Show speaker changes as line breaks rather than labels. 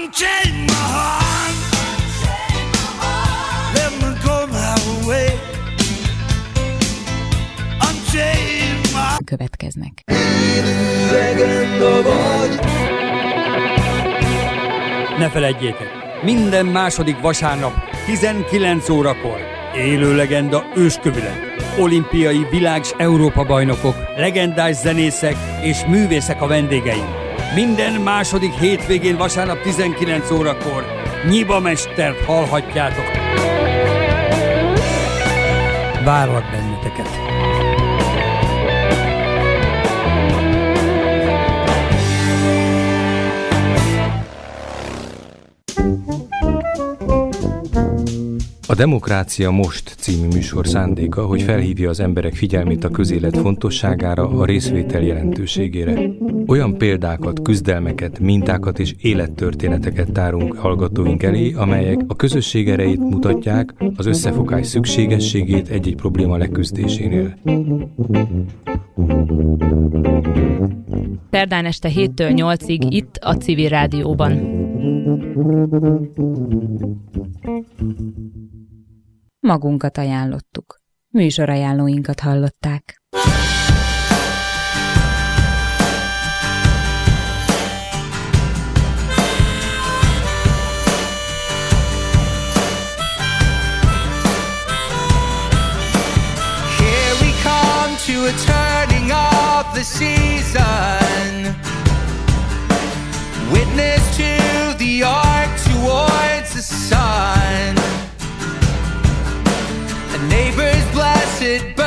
Unchain my heart, let me go my way. Unchain my...
Következnek.
Ne feledjétek, minden második vasárnap 19 órakor élő legenda őskövület. Olimpiai világ- s Európa-bajnokok, legendás zenészek és művészek a vendégeim. Minden második hétvégén vasárnap 19 órakor Nyiba Mestert hallhatjátok. Várlak benneteket!
A Demokrácia Most című műsor szándéka, hogy felhívja az emberek figyelmét a közélet fontosságára, a részvétel jelentőségére. Olyan példákat, küzdelmeket, mintákat és élettörténeteket tárunk hallgatóink elé, amelyek a közösség erejét mutatják, az összefogás szükségességét egy-egy probléma leküzdésénél.
Szerdán este 7-től 8-ig itt a Civil Rádióban. Magunkat ajánlottuk. Műsorajánlóinkat hallották.
Here we come to a turning of the season. Witness to the arc towards the sun. A neighbor's blessed